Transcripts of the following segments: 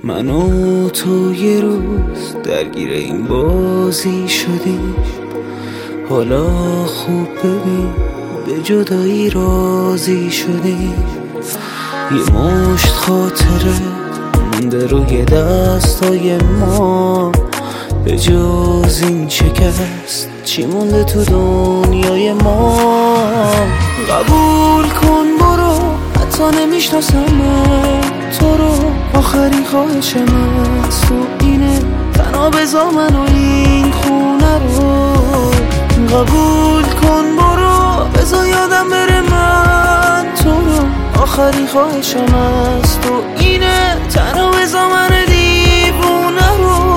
من و تو یه روز درگیر این بازی شدیم، حالا خوب ببین به جدایی راضی شدیم. یه مشت خاطره مونده روی دستای ما، به جز این شکست چی مونده تو دنیای ما؟ قبول کن برو، حتی نمیشناسم تو رو، آخرین خواهشم از تو اینه، تنها بذار من و این خونه رو. قبول کن برو، بذار یادم بره من تو رو، آخرین خواهشم از تو اینه، تنها بذار من دیوونه رو.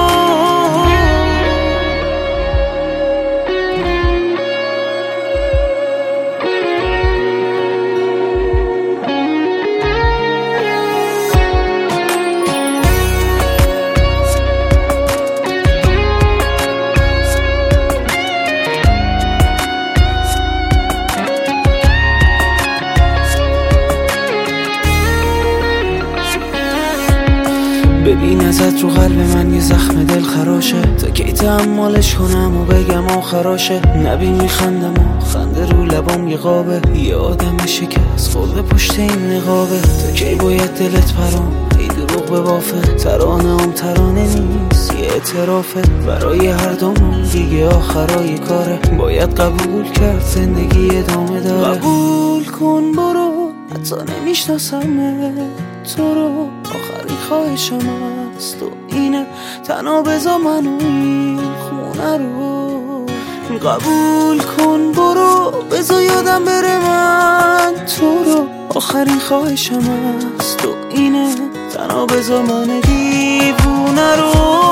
ببین ازت رو قلب من یه زخم دل خراشه، تا کی تحملش کنم و بگم آخراشه؟ نبین میخندم و خنده رو لبام یه قابه، یه آدم شکست خورده پشت این نقابه. تا کی باید دلت پرام ای دروغ به بافه؟ ترانه هم ترانه نیست یه اعترافه، برای هر دومون دیگه آخرای کاره، باید قبول کرد زندگی ادامه داره. قبول کن برو، حتی نمیشناسم تو رو، آخرین خواهشم از تو اینه، تنها بذار من و این خونه رو. قبول کن برو، بذار یادم بره من تو رو، آخرین خواهشم از تو اینه، تنها بذار من دیوونه رو.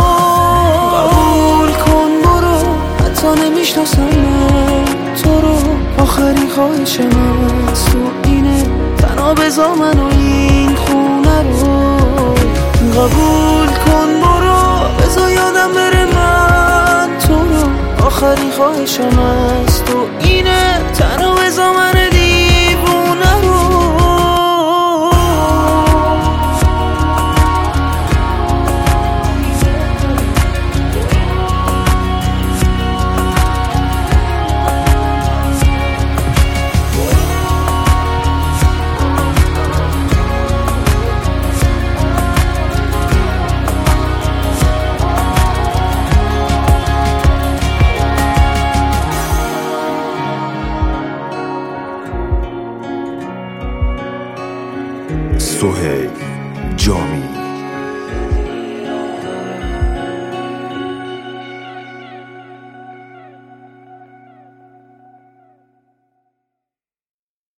قبول کن برو، حتی نمیشناسم تو رو، آخرین خواهشم از تو اینه، تنها بذار من و این خونه رو. قبول کن برو، بذار یادم بره من تو رو، آخرین خواهشم از تو اینه، تنها بذار من دیوونه رو. سهیل جامی.